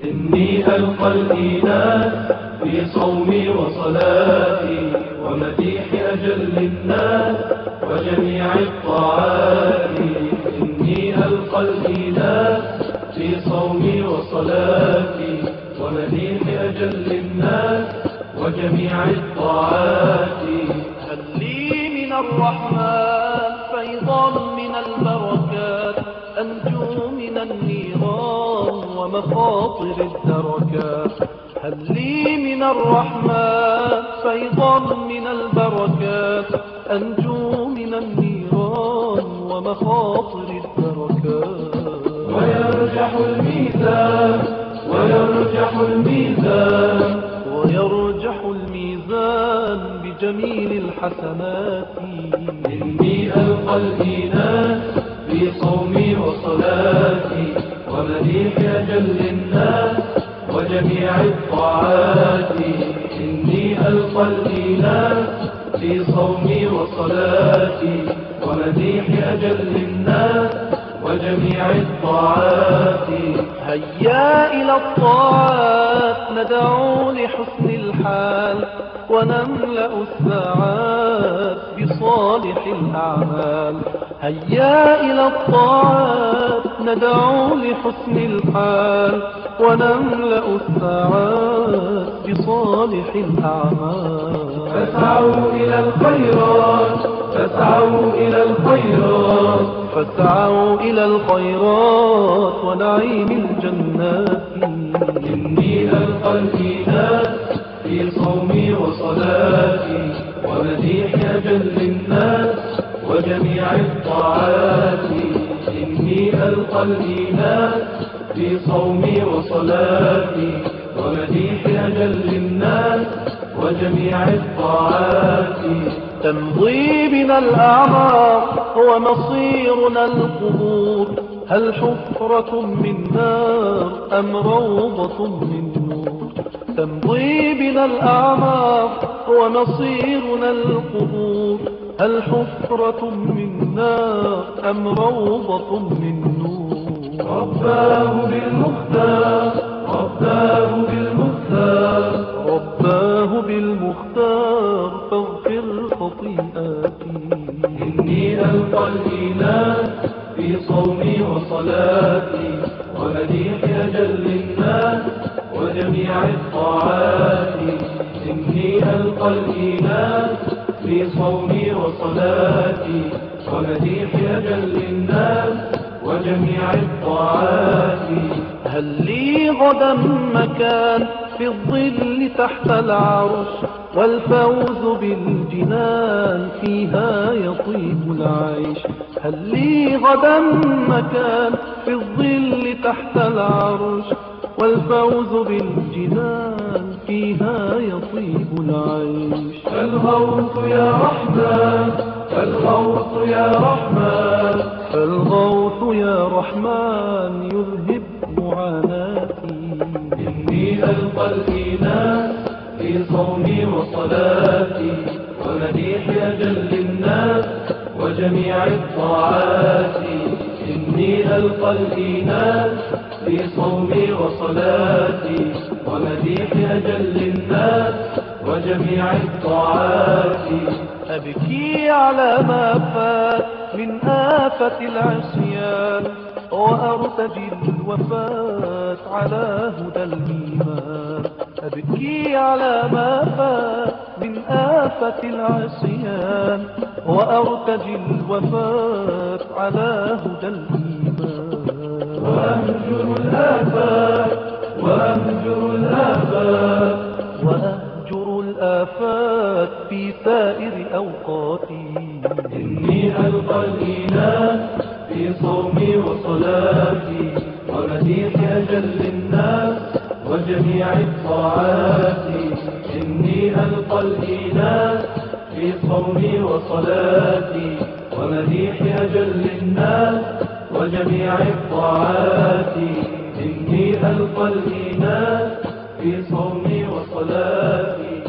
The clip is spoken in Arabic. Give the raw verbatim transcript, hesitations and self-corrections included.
إني ألقى الإيناس في صومي وصلاتي ومديح أجل الناس وجميع الطاعات. إني ألقى الإيناس في صومي وصلاتي ومديح أجل الناس وجميع الطاعات. هل لي من الرحمن فيضا من البركات أنجو من النيران ومخاطر الدركات. هل لي من الرحمن فيضا من البركات أنجو من النيران ومخاطر الدركات. ويرجح الميزان ويرجح الميزان ويرجح الميزان بجميل الحسنات. إني ألقى الإيناس في صومي وصلاتي ومديح أجل الناس وجميع الطاعات. إني ألقى الإيناس في صومي وصلاتي ومديح أجل الناس وجميع الطاعات. هيا إلى الطاعات ندعو لحسن الحال ونملأ الساعات بصالح الأعمال. هيا إلى الطاعات ندعو لحسن الحال ونملأ الساعات بصالح الأعمال. فاسعوا إلى الخيرات فاسعوا إلى الخيرات فاسعوا إلى الخيرات ونعيم الجنات. إني ألقى الإيناس في صومي وصلاتي ومديح أجل الناس وجميع الطاعات. إني ألقى الإيناس في صومي وصلاتي ومديح أجل الناس وجميع الطاعات. تمضي بنا الأعمار ومصيرنا القبور. هل حفرة من نار أم روضة من نور. تمضي بنا الأعمار ومصيرنا القبور. هل حفرة من نار أم روضة من نور. رباه بالمختار رباه بالمختار رباه بالمختار فاغفر خطيئاتي. إني ألقى الإيناس في صومي وصلاتي ومديح أجل الناس وجميع الطاعات. إني ألقى الإيناس في صومي وصلاتي ومديح أجل الناس وجميع الطاعات. هل لي غدا مكان في الظل تحت العرش والفوز بالجنان فيها يطيب العيش. هل لي غدا مكان في الظل تحت العرش والفوز بالجنان فيها يطيب العيش. فالغوث يا رحمن فالغوث يا رحمن فالغوث يا رحمن يذهب معاناتي. إني ألقى الإيناس في صومي وصلاتي ومديح أجل الناس وجميع الطاعات. إني ألقى الإيناس في صومي وصلاتي ومديح أجل الناس وجميع الطاعات. أبكي على ما فات من آفة العصيان وأرتجي الوفاة على هدى الإيمان. أبكي على ما فات من آفة العصيان وأرتجي الوفاة على هدى الإيمان. وأهجر الآفات وأهجر الآفات وأهجر الآفات في سائر أوقاتي. إني ألقى الإيناس في صومي وصلاتي ومديح أجل الناس وجميع الطاعات. إني ألقى الإيناس في صومي وصلاتي ومديح أجل الناس وجميع الطاعات. إني ألقى الإيناس في صومي وصلاتي